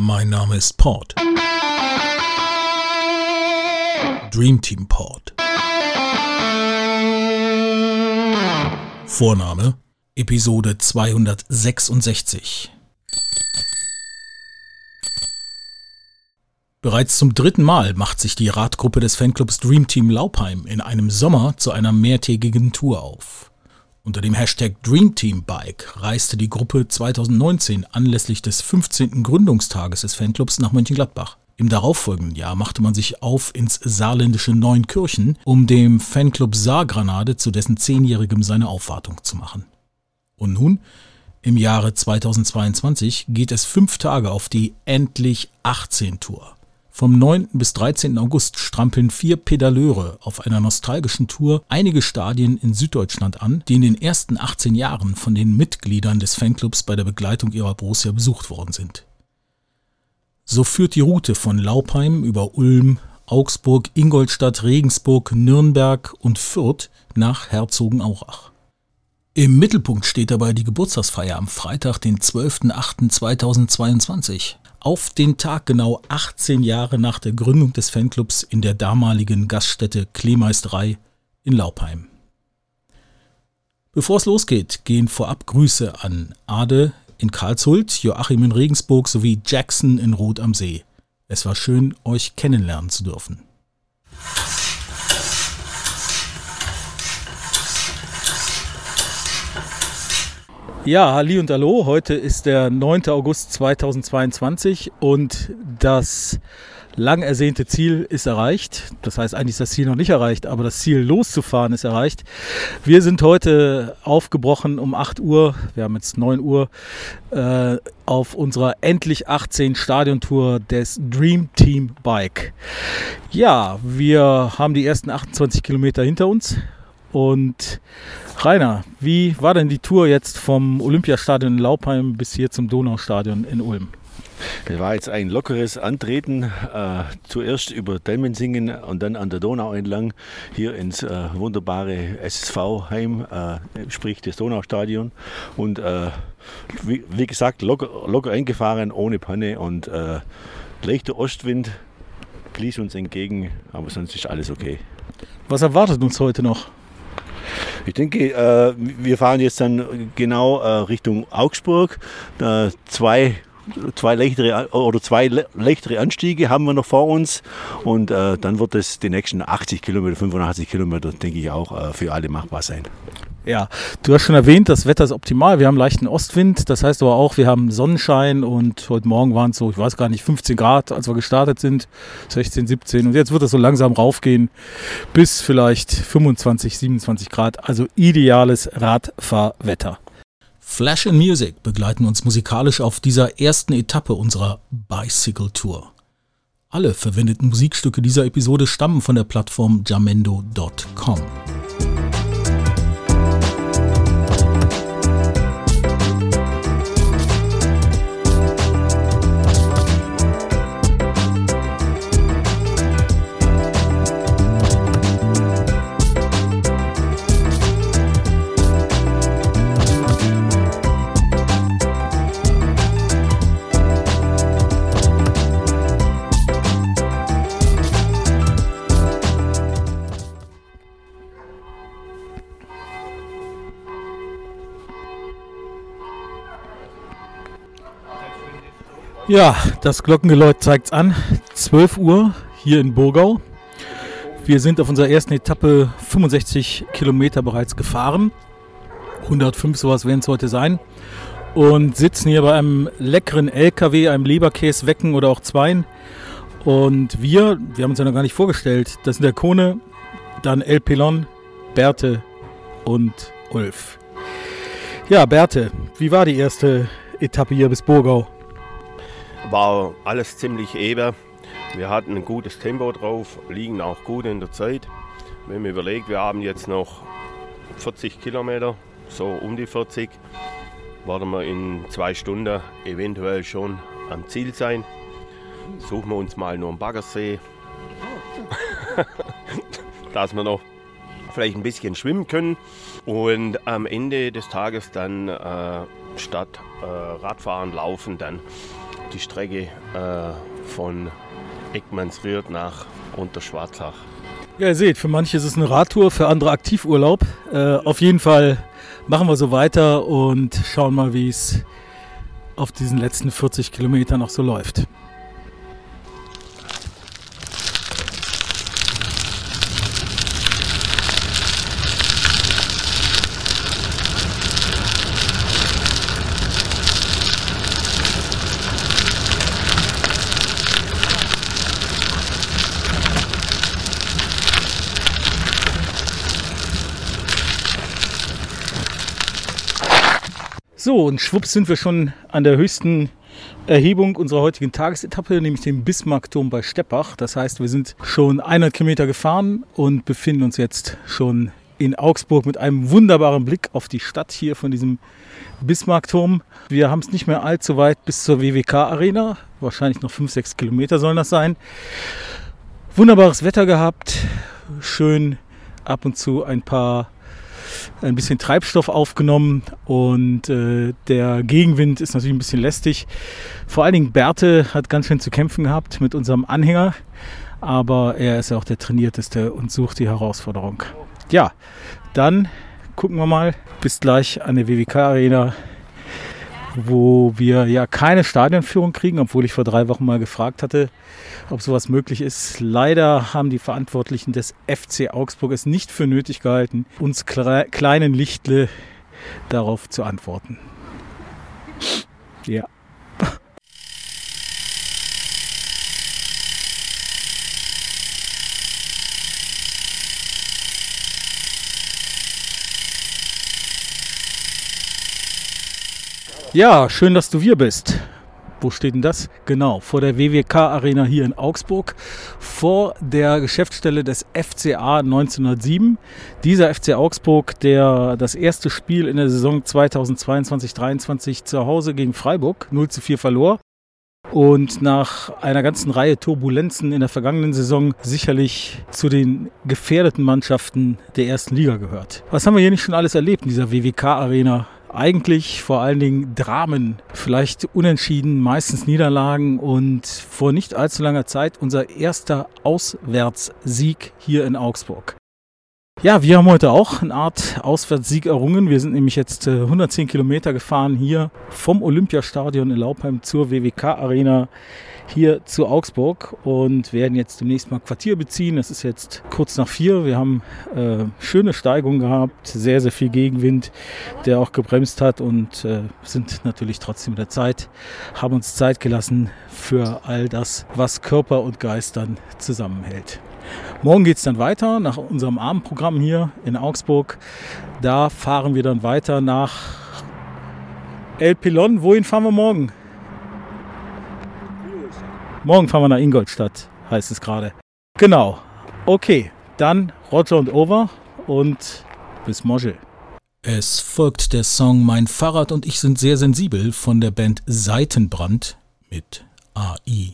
Mein Name ist Pod. Dream Team Pod. Vorname Episode 266. Bereits zum 3. Mal macht sich die Radgruppe des Fanclubs Dream Team Laupheim in einem Sommer zu einer mehrtägigen Tour auf. Unter dem Hashtag DreamTeamBike reiste die Gruppe 2019 anlässlich des 15. Gründungstages des Fanclubs nach Mönchengladbach. Im darauffolgenden Jahr machte man sich auf ins saarländische Neunkirchen, um dem Fanclub Saargranade zu dessen 10-jährigem seine Aufwartung zu machen. Und nun, im Jahre 2022, geht es 5 Tage auf die Endlich 18 Tour. Vom 9. bis 13. August strampeln 4 Pedaleure auf einer nostalgischen Tour einige Stadien in Süddeutschland an, die in den ersten 18 Jahren von den Mitgliedern des Fanclubs bei der Begleitung ihrer Borussia besucht worden sind. So führt die Route von Laupheim über Ulm, Augsburg, Ingolstadt, Regensburg, Nürnberg und Fürth nach Herzogenaurach. Im Mittelpunkt steht dabei die Geburtstagsfeier am Freitag, den 12.08.2022. Auf den Tag genau 18 Jahre nach der Gründung des Fanclubs in der damaligen Gaststätte Kleemeisterei in Laupheim. Bevor es losgeht, gehen vorab Grüße an Ade in Karlshult, Joachim in Regensburg sowie Jackson in Roth am See. Es war schön, euch kennenlernen zu dürfen. Ja, halli und hallo, heute ist der 9. August 2022 und das lang ersehnte Ziel ist erreicht. Das heißt, eigentlich ist das Ziel noch nicht erreicht, aber das Ziel loszufahren ist erreicht. Wir sind heute aufgebrochen um 8 Uhr, wir haben jetzt 9 Uhr, auf unserer Endlich 18 Stadiontour des Dream Team Bike. Ja, wir haben die ersten 28 Kilometer hinter uns. Und Rainer, wie war denn die Tour jetzt vom Olympiastadion in Laupheim bis hier zum Donaustadion in Ulm? Es war jetzt ein lockeres Antreten, zuerst über Delmensingen und dann an der Donau entlang, hier ins wunderbare SSV-Heim, sprich das Donaustadion. Und wie gesagt, locker eingefahren, ohne Panne und leichter Ostwind blies uns entgegen, aber sonst ist alles okay. Was erwartet uns heute noch? Ich denke, wir fahren jetzt dann genau Richtung Augsburg. Zwei leichtere Anstiege haben wir noch vor uns und dann wird es die nächsten 80 Kilometer, 85 Kilometer, denke ich, auch für alle machbar sein. Ja, du hast schon erwähnt, das Wetter ist optimal. Wir haben leichten Ostwind, das heißt aber auch, wir haben Sonnenschein und heute Morgen waren es so, ich weiß gar nicht, 15 Grad, als wir gestartet sind, 16, 17 und jetzt wird es so langsam raufgehen bis vielleicht 25, 27 Grad, also ideales Radfahrwetter. Flash and Music begleiten uns musikalisch auf dieser ersten Etappe unserer Bicycle Tour. Alle verwendeten Musikstücke dieser Episode stammen von der Plattform jamendo.com. Ja, das Glockengeläut zeigt's an. 12 Uhr hier in Burgau. Wir sind auf unserer ersten Etappe 65 Kilometer bereits gefahren. 105 sowas werden es heute sein. Und sitzen hier bei einem leckeren LKW, einem Leberkäse-Wecken oder auch Zweien. Und wir haben uns ja noch gar nicht vorgestellt. Das sind der Kone, dann El Pelon, Berthe und Ulf. Ja, Berthe, wie war die erste Etappe hier bis Burgau? War alles ziemlich eben. Wir hatten ein gutes Tempo drauf, liegen auch gut in der Zeit. Wenn man überlegt, wir haben jetzt noch 40 Kilometer, so um die 40, werden wir in 2 Stunden eventuell schon am Ziel sein. Suchen wir uns mal nur einen Baggersee, dass wir noch vielleicht ein bisschen schwimmen können und am Ende des Tages dann statt Radfahren, Laufen dann die Strecke von Eckmannsried nach Unterschwarzach. Ja, ihr seht, für manche ist es eine Radtour, für andere Aktivurlaub. Auf jeden Fall machen wir so weiter und schauen mal, wie es auf diesen letzten 40 Kilometern noch so läuft. So, und schwupps sind wir schon an der höchsten Erhebung unserer heutigen Tagesetappe, nämlich dem Bismarckturm bei Steppach. Das heißt, wir sind schon 100 Kilometer gefahren und befinden uns jetzt schon in Augsburg mit einem wunderbaren Blick auf die Stadt hier von diesem Bismarckturm. Wir haben es nicht mehr allzu weit bis zur WWK-Arena. Wahrscheinlich noch 5-6 Kilometer sollen das sein. Wunderbares Wetter gehabt, schön ab und zu ein bisschen Treibstoff aufgenommen und der Gegenwind ist natürlich ein bisschen lästig. Vor allen Dingen Berthe hat ganz schön zu kämpfen gehabt mit unserem Anhänger, aber er ist ja auch der Trainierteste und sucht die Herausforderung. Ja, dann gucken wir mal. Bis gleich an der WWK-Arena, wo wir ja keine Stadionführung kriegen, obwohl ich vor 3 Wochen mal gefragt hatte, ob sowas möglich ist. Leider haben die Verantwortlichen des FC Augsburg es nicht für nötig gehalten, uns kleinen Lichtle darauf zu antworten. Ja. Ja, schön, dass du hier bist. Wo steht denn das? Genau, vor der WWK-Arena hier in Augsburg, vor der Geschäftsstelle des FCA 1907. Dieser FC Augsburg, der das erste Spiel in der Saison 2022/23 zu Hause gegen Freiburg 0:4 verlor und nach einer ganzen Reihe Turbulenzen in der vergangenen Saison sicherlich zu den gefährdeten Mannschaften der ersten Liga gehört. Was haben wir hier nicht schon alles erlebt in dieser WWK-Arena? Eigentlich vor allen Dingen Dramen, vielleicht Unentschieden, meistens Niederlagen und vor nicht allzu langer Zeit unser erster Auswärtssieg hier in Augsburg. Ja, wir haben heute auch eine Art Auswärtssieg errungen. Wir sind nämlich jetzt 110 Kilometer gefahren hier vom Olympiastadion in Laupheim zur WWK-Arena hier zu Augsburg und werden jetzt demnächst mal Quartier beziehen. Es ist jetzt kurz nach 4. Wir haben schöne Steigungen gehabt, sehr, sehr viel Gegenwind, der auch gebremst hat und sind natürlich trotzdem in der Zeit, haben uns Zeit gelassen für all das, was Körper und Geist dann zusammenhält. Morgen geht es dann weiter nach unserem Abendprogramm hier in Augsburg. Da fahren wir dann weiter nach El Pilon. Wohin fahren wir morgen? Morgen fahren wir nach Ingolstadt, heißt es gerade. Genau. Okay, dann Roger und Over und bis morgen. Es folgt der Song Mein Fahrrad und ich sind sehr sensibel von der Band Seitenbrand mit AI.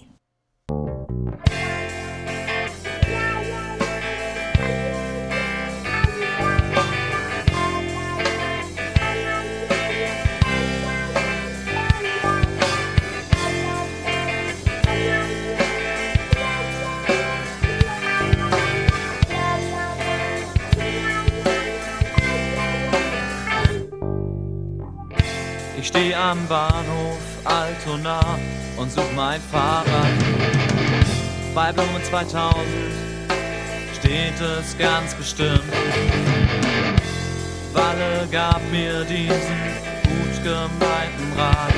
Ich steh am Bahnhof Altona und such mein Fahrrad. Bei Blumen 2000 steht es ganz bestimmt. Walle gab mir diesen gut gemeinten Rat,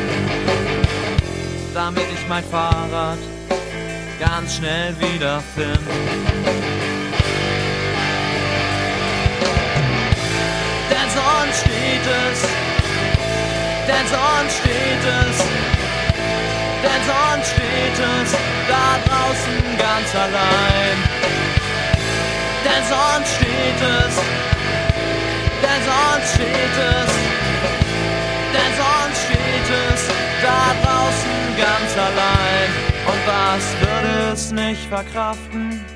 damit ich mein Fahrrad ganz schnell wiederfind. Denn sonst steht es da draußen ganz allein. Denn sonst steht es da draußen ganz allein. Und was würde es nicht verkraften?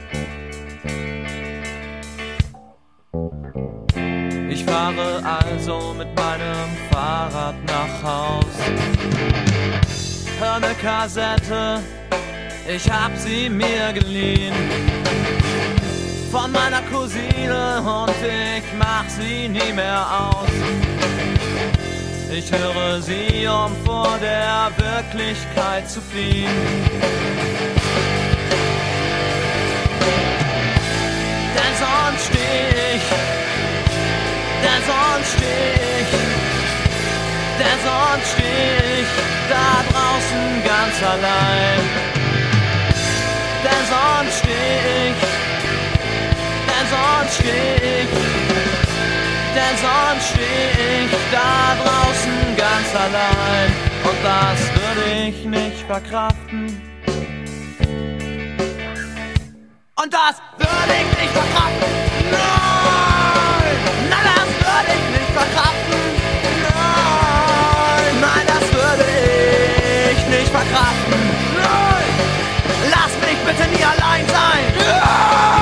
Ich fahre also mit meinem Fahrrad nach Haus. hör ne Kassette, ich hab sie mir geliehen von meiner Cousine und ich mach sie nie mehr aus. Ich höre sie, um vor der Wirklichkeit zu fliehen. Denn sonst steh ich da draußen ganz allein. Denn sonst steh ich da draußen ganz allein. Und das würde ich nicht verkraften. Und das würde ich nicht verkraften. Nein, nein, das würde ich nicht verkraften. Nein, das würde ich nicht verkraften. Nein, lass mich bitte nie allein sein. Nein.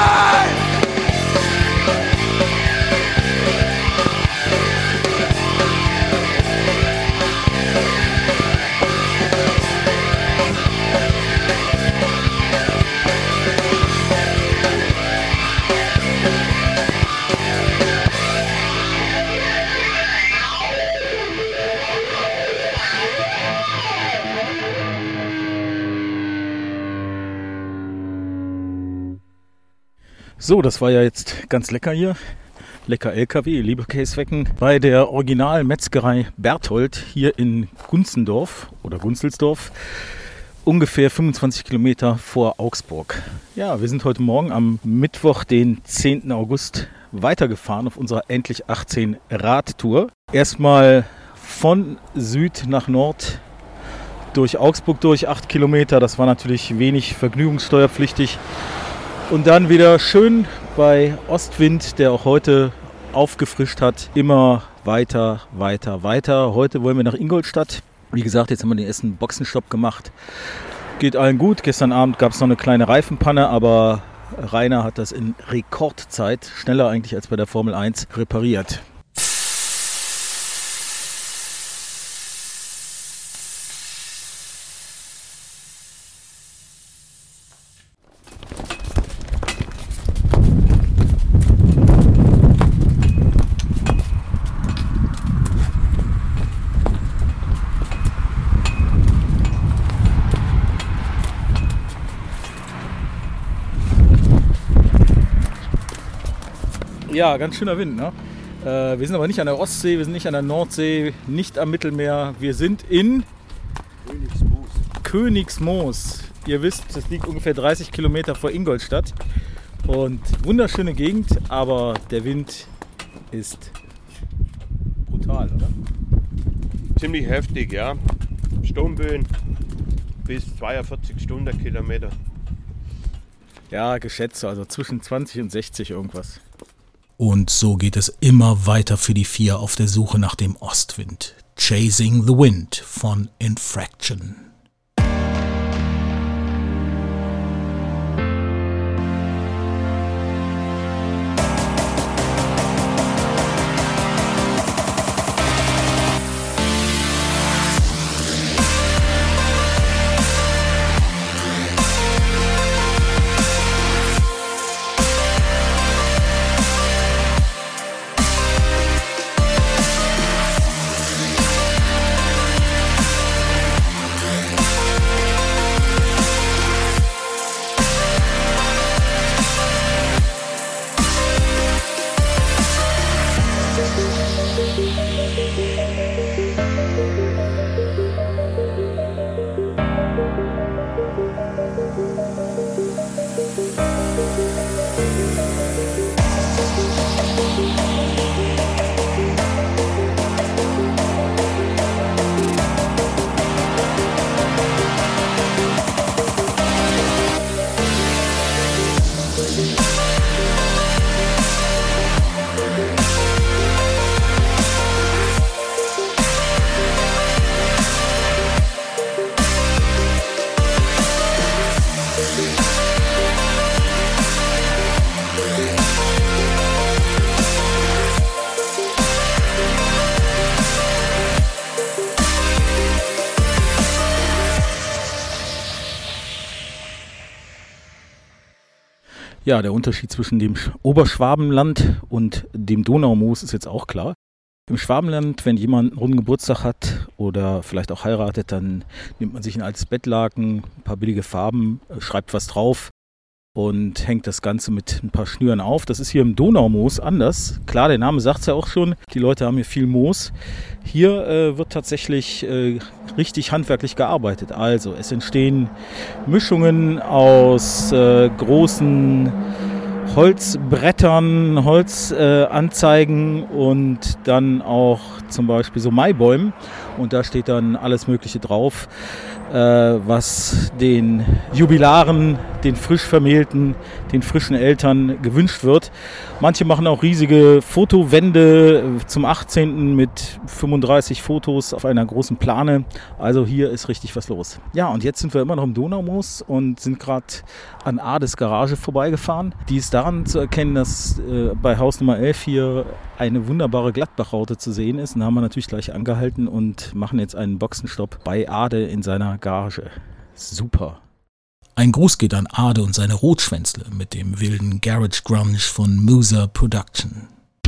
So, das war ja jetzt ganz lecker hier. Lecker LKW, liebe Käswecken, bei der Original-Metzgerei Berthold hier in Gunzendorf oder Gunzelsdorf, ungefähr 25 Kilometer vor Augsburg. Ja, wir sind heute Morgen am Mittwoch, den 10. August, weitergefahren auf unserer Endlich 18 Radtour. Erstmal von Süd nach Nord durch Augsburg durch, 8 Kilometer. Das war natürlich wenig vergnügungssteuerpflichtig. Und dann wieder schön bei Ostwind, der auch heute aufgefrischt hat, immer weiter. Heute wollen wir nach Ingolstadt. Wie gesagt, jetzt haben wir den ersten Boxenstopp gemacht. Geht allen gut. Gestern Abend gab es noch eine kleine Reifenpanne, aber Rainer hat das in Rekordzeit, schneller eigentlich als bei der Formel 1, repariert. Ja, ganz schöner Wind, ne? Wir sind aber nicht an der Ostsee, wir sind nicht an der Nordsee, nicht am Mittelmeer. Wir sind in Königsmoos. Ihr wisst, das liegt ungefähr 30 Kilometer vor Ingolstadt. Und wunderschöne Gegend, aber der Wind ist brutal, oder? Ziemlich heftig, ja. Sturmböen bis 42 Stundenkilometer. Ja, geschätzt, also zwischen 20 und 60 irgendwas. Und so geht es immer weiter für die 4 auf der Suche nach dem Ostwind. Chasing the Wind von Infraction. Ja, der Unterschied zwischen dem Oberschwabenland und dem Donaumoos ist jetzt auch klar. Im Schwabenland, wenn jemand einen runden Geburtstag hat oder vielleicht auch heiratet, dann nimmt man sich ein altes Bettlaken, ein paar billige Farben, schreibt was drauf und hängt das Ganze mit ein paar Schnüren auf. Das ist hier im Donaumoos anders. Klar, der Name sagt es ja auch schon, die Leute haben hier viel Moos. Hier wird tatsächlich richtig handwerklich gearbeitet. Also es entstehen Mischungen aus großen Holzbrettern, Holzanzeigen und dann auch zum Beispiel so Maibäumen. Und da steht dann alles Mögliche drauf, was den Jubilaren, den frisch Vermählten, den frischen Eltern gewünscht wird. Manche machen auch riesige Fotowände zum 18. mit 35 Fotos auf einer großen Plane. Also hier ist richtig was los. Ja, und jetzt sind wir immer noch im Donaumoos und sind gerade an Ades Garage vorbeigefahren. Die ist daran zu erkennen, dass bei Haus Nummer 11 hier eine wunderbare Gladbach-Raute zu sehen ist. Und da haben wir natürlich gleich angehalten und machen jetzt einen Boxenstopp bei Ade in seiner Garage. Super. Ein Gruß geht an Ade und seine Rotschwänzle mit dem wilden Garage Grunge von Musa Production.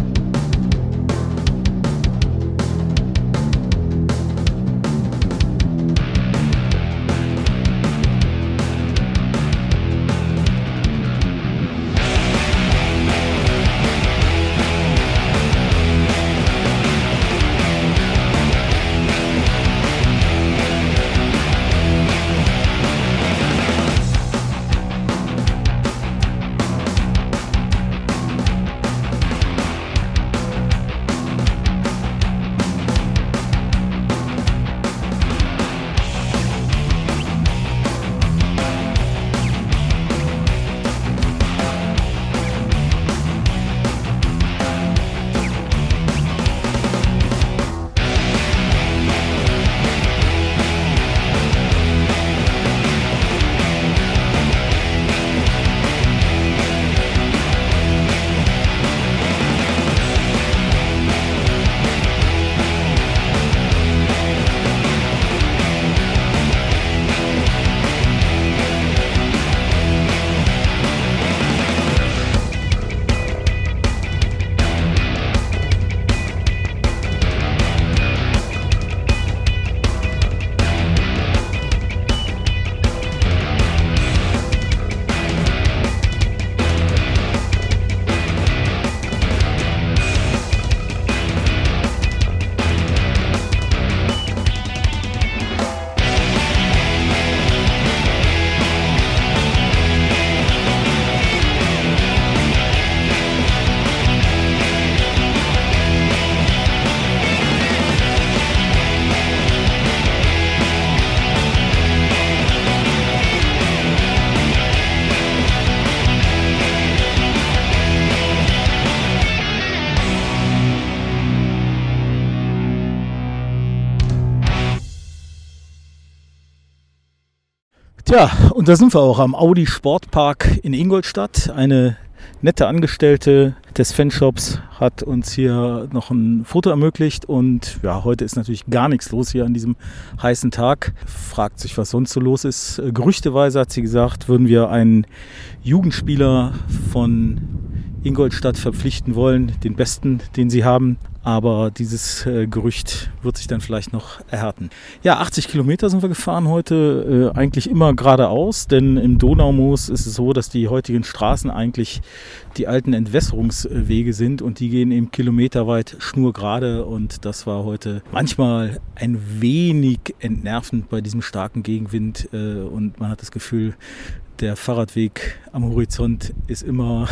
Tja, und da sind wir auch am Audi Sportpark in Ingolstadt. Eine nette Angestellte des Fanshops hat uns hier noch ein Foto ermöglicht. Und ja, heute ist natürlich gar nichts los hier an diesem heißen Tag. Fragt sich, was sonst so los ist. Gerüchteweise hat sie gesagt, würden wir einen Jugendspieler von Ingolstadt verpflichten wollen, den besten, den sie haben. Aber dieses Gerücht wird sich dann vielleicht noch erhärten. Ja, 80 Kilometer sind wir gefahren heute, eigentlich immer geradeaus, denn im Donaumoos ist es so, dass die heutigen Straßen eigentlich die alten Entwässerungswege sind und die gehen eben kilometerweit schnurgerade und das war heute manchmal ein wenig entnervend bei diesem starken Gegenwind und man hat das Gefühl, der Fahrradweg am Horizont ist immer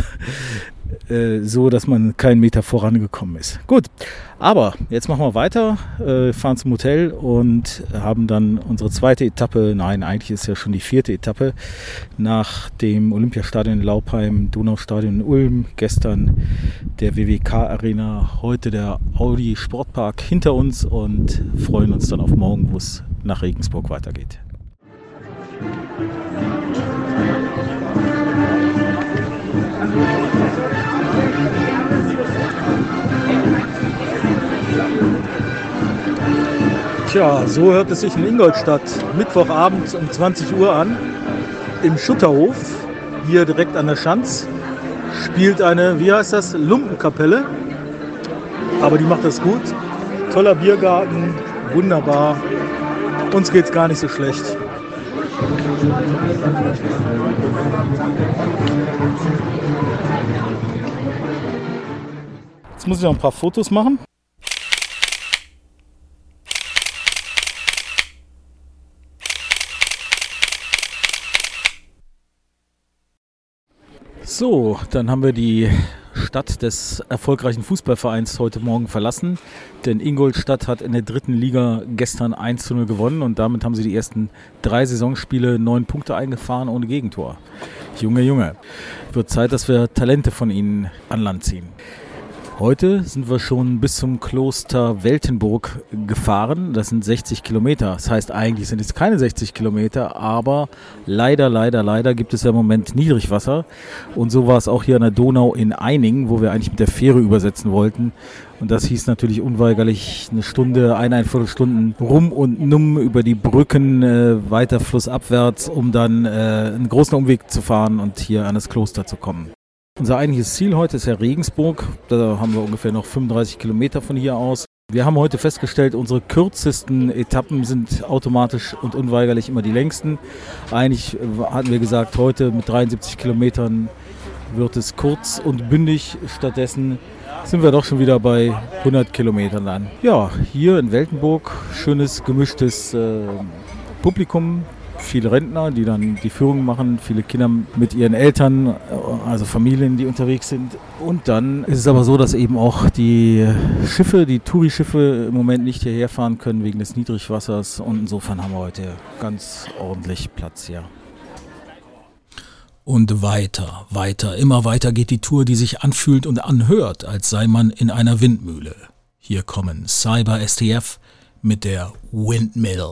so, dass man keinen Meter vorangekommen ist. Gut, aber jetzt machen wir weiter, fahren zum Hotel und haben dann unsere zweite Etappe, nein, eigentlich ist ja schon die vierte Etappe, nach dem Olympiastadion in Laupheim, Donaustadion in Ulm, gestern der WWK Arena, heute der Audi Sportpark hinter uns und freuen uns dann auf morgen, wo es nach Regensburg weitergeht. Tja, so hört es sich in Ingolstadt Mittwochabend um 20 Uhr an, im Schutterhof, hier direkt an der Schanz. spielt eine, wie heißt das, Lumpenkapelle. Aber die macht das gut. Toller Biergarten, wunderbar. Uns geht's gar nicht so schlecht. Jetzt muss ich noch ein paar Fotos machen. So, dann haben wir die Stadt des erfolgreichen Fußballvereins heute Morgen verlassen. Denn Ingolstadt hat in der 3. Liga gestern 1:0 gewonnen und damit haben sie die ersten 3 Saisonspiele 9 Punkte eingefahren ohne Gegentor. Junge, wird Zeit, dass wir Talente von ihnen an Land ziehen. Heute sind wir schon bis zum Kloster Weltenburg gefahren. Das sind 60 Kilometer. Das heißt, eigentlich sind es keine 60 Kilometer, aber leider gibt es ja im Moment Niedrigwasser. Und so war es auch hier an der Donau in Eining, wo wir eigentlich mit der Fähre übersetzen wollten. Und das hieß natürlich unweigerlich eine Stunde, 1,25 Stunden rum und numm über die Brücken weiter flussabwärts, um dann einen großen Umweg zu fahren und hier an das Kloster zu kommen. Unser eigentliches Ziel heute ist ja Regensburg. Da haben wir ungefähr noch 35 Kilometer von hier aus. Wir haben heute festgestellt, unsere kürzesten Etappen sind automatisch und unweigerlich immer die längsten. Eigentlich hatten wir gesagt, heute mit 73 Kilometern wird es kurz und bündig. Stattdessen sind wir doch schon wieder bei 100 Kilometern dann. Ja, hier in Weltenburg schönes gemischtes Publikum. Viele Rentner, die dann die Führung machen, viele Kinder mit ihren Eltern, also Familien, die unterwegs sind. Und dann ist es aber so, dass eben auch die Schiffe, die Touri-Schiffe im Moment nicht hierher fahren können wegen des Niedrigwassers. Und insofern haben wir heute ganz ordentlich Platz hier. Und weiter, immer weiter geht die Tour, die sich anfühlt und anhört, als sei man in einer Windmühle. Hier kommen Cyber STF mit der Windmill.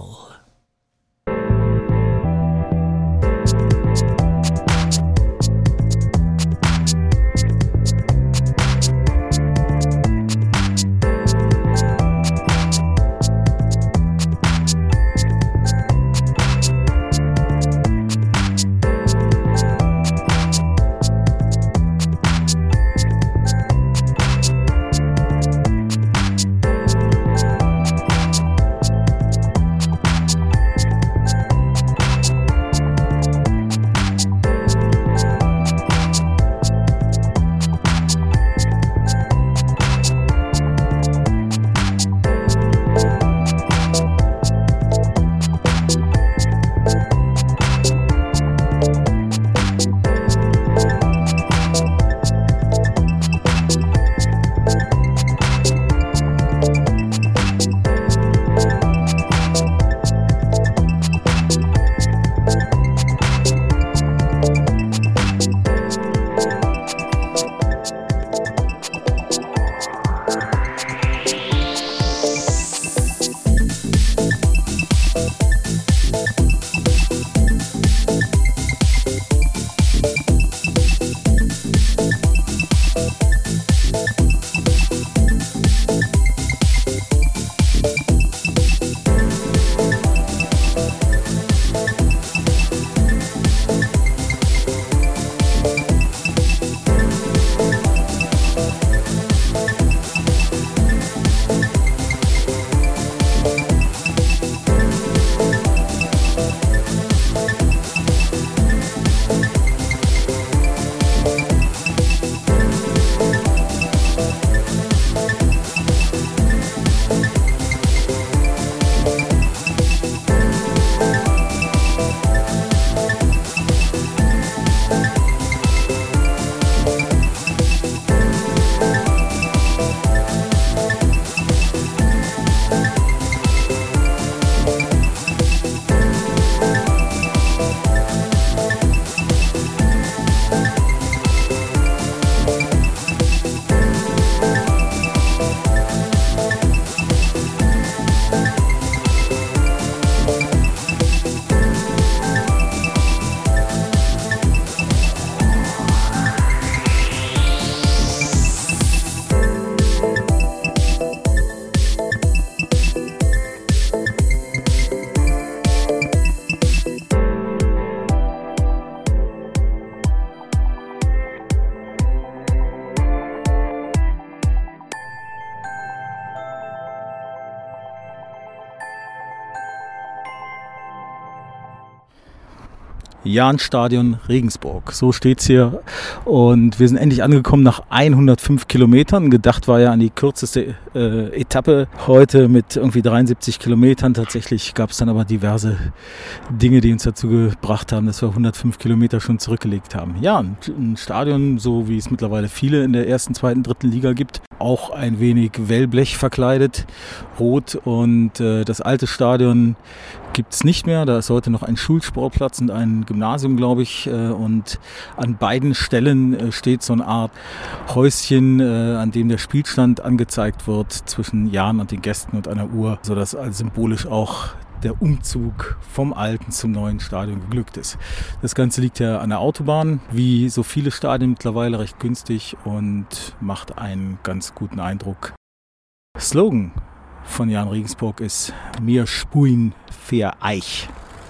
Jahnstadion Regensburg. So steht's hier. Und wir sind endlich angekommen nach 105 Kilometern. Gedacht war ja an die kürzeste Etappe heute mit irgendwie 73 Kilometern. Tatsächlich gab es dann aber diverse Dinge, die uns dazu gebracht haben, dass wir 105 Kilometer schon zurückgelegt haben. Ja, ein Stadion, so wie es mittlerweile viele in der ersten, zweiten, dritten Liga gibt. Auch ein wenig Wellblech verkleidet, rot. Und das alte Stadion gibt es nicht mehr. Da ist heute noch ein Schulsportplatz und ein Gymnasium, glaube ich. Und an beiden Stellen steht so eine Art Häuschen, an dem der Spielstand angezeigt wird zwischen Jahn und den Gästen und einer Uhr, sodass also symbolisch auch der Umzug vom alten zum neuen Stadion geglückt ist. Das Ganze liegt ja an der Autobahn, wie so viele Stadien mittlerweile recht günstig und macht einen ganz guten Eindruck. Slogan von Jahn Regensburg ist "Mir spuin für Eich".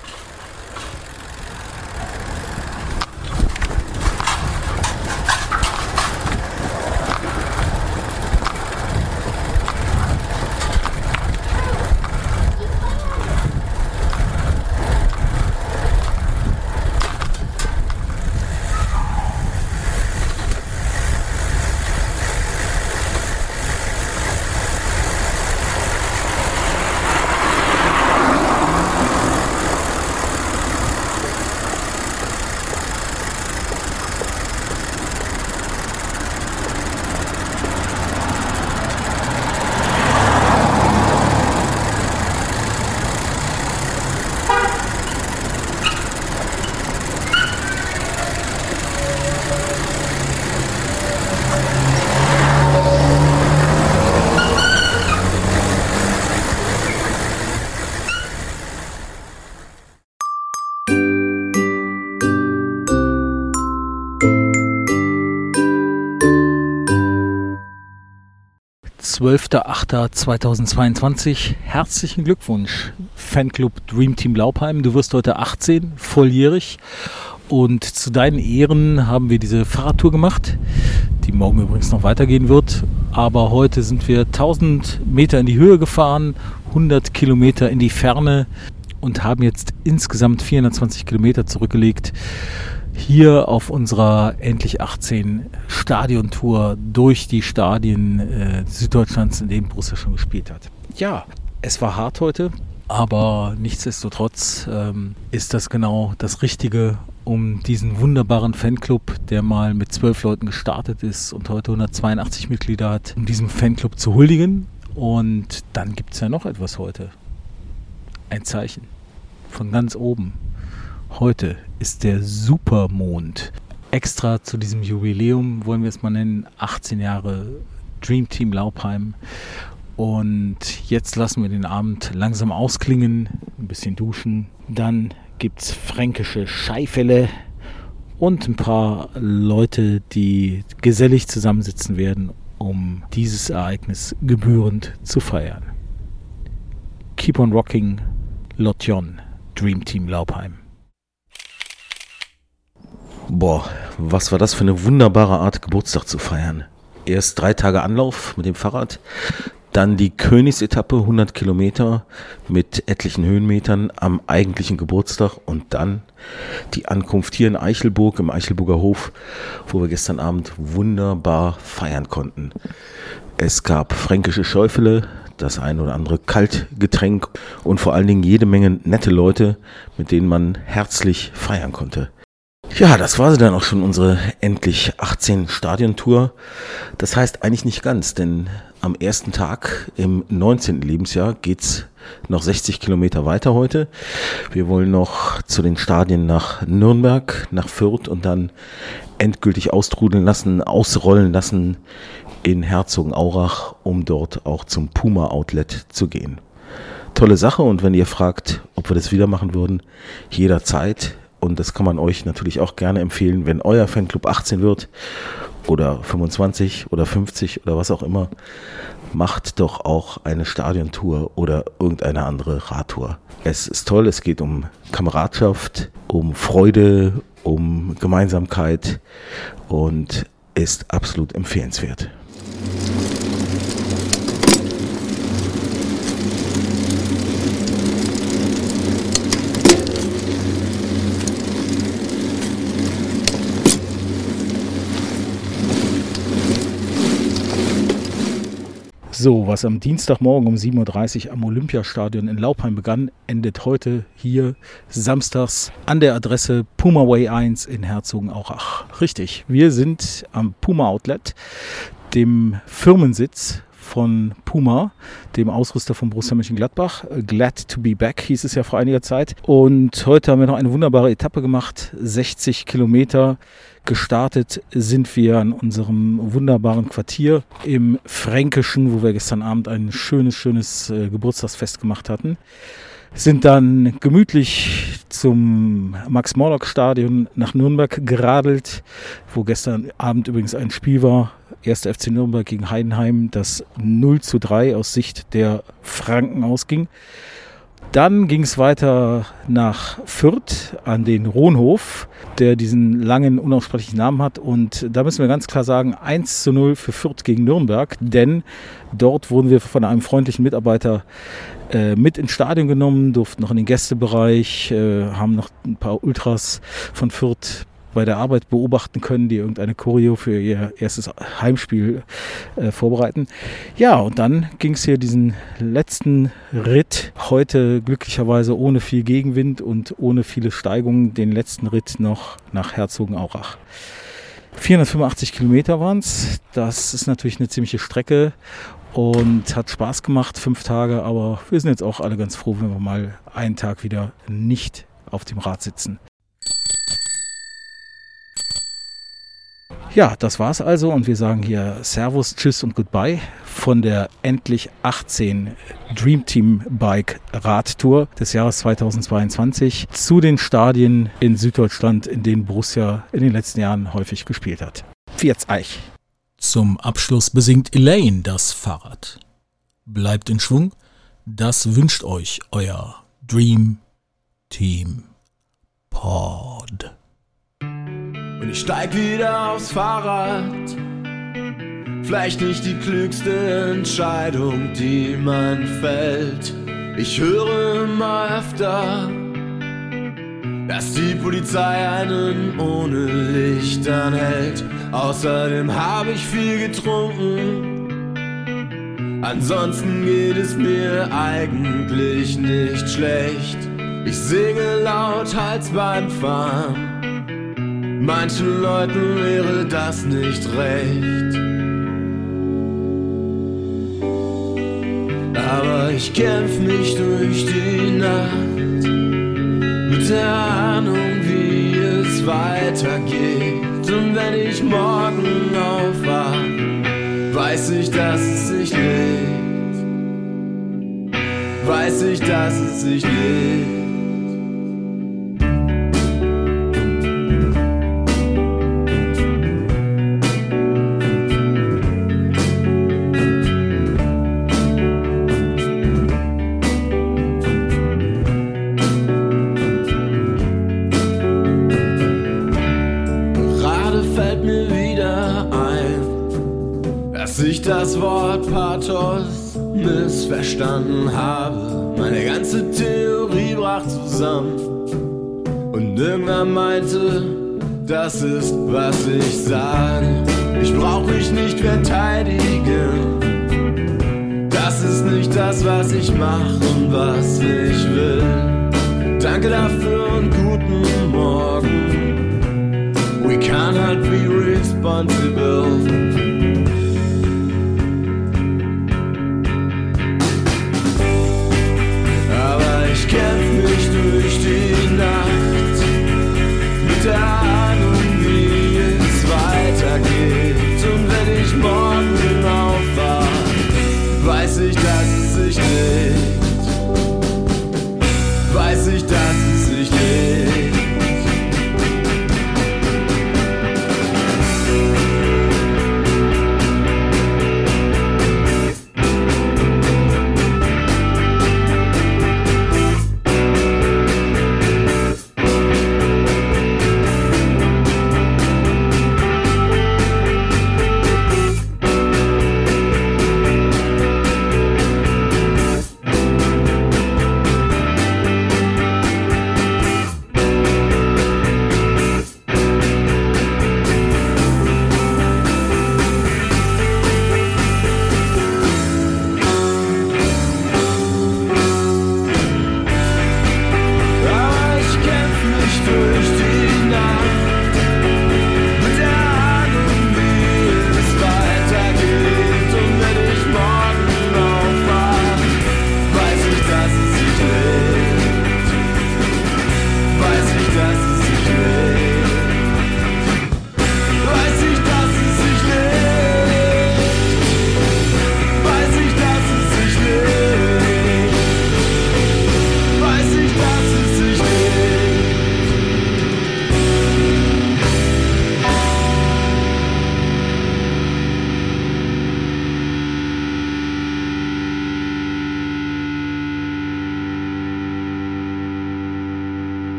(12.08.2022). Herzlichen Glückwunsch, Fanclub Dream Team Laupheim. Du wirst heute 18, volljährig. Und zu deinen Ehren haben wir diese Fahrradtour gemacht, die morgen übrigens noch weitergehen wird. Aber heute sind wir 1000 Meter in die Höhe gefahren, 100 Kilometer in die Ferne und haben jetzt insgesamt 420 Kilometer zurückgelegt. Hier auf unserer Endlich 18 Stadiontour durch die Stadien Süddeutschlands, in denen Borussia schon gespielt hat. Ja, es war hart heute, aber nichtsdestotrotz ist das genau das Richtige, um diesen wunderbaren Fanclub, der mal mit 12 Leuten gestartet ist und heute 182 Mitglieder hat, um diesem Fanclub zu huldigen. Und dann gibt es ja noch etwas heute. Ein Zeichen von ganz oben. Heute ist der Supermond. Extra zu diesem Jubiläum wollen wir es mal nennen, 18 Jahre Dream Team Laupheim. Und jetzt lassen wir den Abend langsam ausklingen, ein bisschen duschen. Dann gibt es fränkische Scheifele und ein paar Leute, die gesellig zusammensitzen werden, um dieses Ereignis gebührend zu feiern. Keep on rocking, Lotjon, Dream Team Laupheim. Boah, was war das für eine wunderbare Art, Geburtstag zu feiern. Erst 3 Tage Anlauf mit dem Fahrrad, dann die Königsetappe, 100 Kilometer mit etlichen Höhenmetern am eigentlichen Geburtstag und dann die Ankunft hier in Eichelburg, im Eichelburger Hof, wo wir gestern Abend wunderbar feiern konnten. Es gab fränkische Schäufele, das ein oder andere Kaltgetränk und vor allen Dingen jede Menge nette Leute, mit denen man herzlich feiern konnte. Ja, das war sie dann auch schon, unsere endlich 18 Stadiontour. Das heißt eigentlich nicht ganz, denn am ersten Tag im 19. Lebensjahr geht's noch 60 Kilometer weiter heute. Wir wollen noch zu den Stadien nach Nürnberg, nach Fürth und dann endgültig austrudern lassen, ausrollen lassen in Herzogenaurach, um dort auch zum Puma Outlet zu gehen. Tolle Sache, und wenn ihr fragt, ob wir das wieder machen würden, jederzeit. Und das kann man euch natürlich auch gerne empfehlen, wenn euer Fanclub 18 wird oder 25 oder 50 oder was auch immer. Macht doch auch eine Stadiontour oder irgendeine andere Radtour. Es ist toll, es geht um Kameradschaft, um Freude, um Gemeinsamkeit und ist absolut empfehlenswert. So, was am Dienstagmorgen um 7.30 Uhr am Olympiastadion in Laupheim begann, endet heute hier samstags an der Adresse Puma Way 1 in Herzogenaurach. Richtig, wir sind am Puma Outlet, dem Firmensitz von Puma, dem Ausrüster von Borussia Mönchengladbach. Glad to be back hieß es ja vor einiger Zeit. Und heute haben wir noch eine wunderbare Etappe gemacht, 60 Kilometer. Gestartet sind wir an unserem wunderbaren Quartier im Fränkischen, wo wir gestern Abend ein schönes Geburtstagsfest gemacht hatten. Sind dann gemütlich zum Max-Morlock-Stadion nach Nürnberg geradelt, wo gestern Abend übrigens ein Spiel war. 1. FC Nürnberg gegen Heidenheim, das 0:3 aus Sicht der Franken ausging. Dann ging es weiter nach Fürth an den Ronhof, der diesen langen, unaussprechlichen Namen hat. Und da müssen wir ganz klar sagen, 1:0 für Fürth gegen Nürnberg. Denn dort wurden wir von einem freundlichen Mitarbeiter mit ins Stadion genommen, durften noch in den Gästebereich, haben noch ein paar Ultras von Fürth bei der Arbeit beobachten können, die irgendeine Choreo für ihr erstes Heimspiel vorbereiten. Ja, und dann ging es hier diesen letzten Ritt, heute glücklicherweise ohne viel Gegenwind und ohne viele Steigungen, den letzten Ritt noch nach Herzogenaurach. 485 Kilometer waren es, das ist natürlich eine ziemliche Strecke und hat Spaß gemacht, 5 Tage, aber wir sind jetzt auch alle ganz froh, wenn wir mal einen Tag wieder nicht auf dem Rad sitzen. Ja, das war's also und wir sagen hier Servus, Tschüss und Goodbye von der endlich 18 Dream Team Bike Radtour des Jahres 2022 zu den Stadien in Süddeutschland, in denen Borussia in den letzten Jahren häufig gespielt hat. Pfiat's Eich. Zum Abschluss besingt Elaine das Fahrrad. Bleibt in Schwung, das wünscht euch euer Dream Team Pod. Und ich steig wieder aufs Fahrrad. Vielleicht nicht die klügste Entscheidung, die man fällt. Ich höre immer öfter, dass die Polizei einen ohne Licht anhält. Außerdem habe ich viel getrunken. Ansonsten geht es mir eigentlich nicht schlecht. Ich singe laut Hals beim Fahren. Manchen Leuten wäre das nicht recht. Aber ich kämpf mich durch die Nacht mit der Ahnung, wie es weitergeht. Und wenn ich morgen aufwach, weiß ich, dass es sich lebt. Weiß ich, dass es sich lebt. Ich das Wort Pathos missverstanden habe. Meine ganze Theorie brach zusammen und irgendwer meinte, das ist, was ich sage. Ich brauch mich nicht verteidigen. Das ist nicht das, was ich mach und was ich will. Danke dafür und guten Morgen. We cannot be responsible.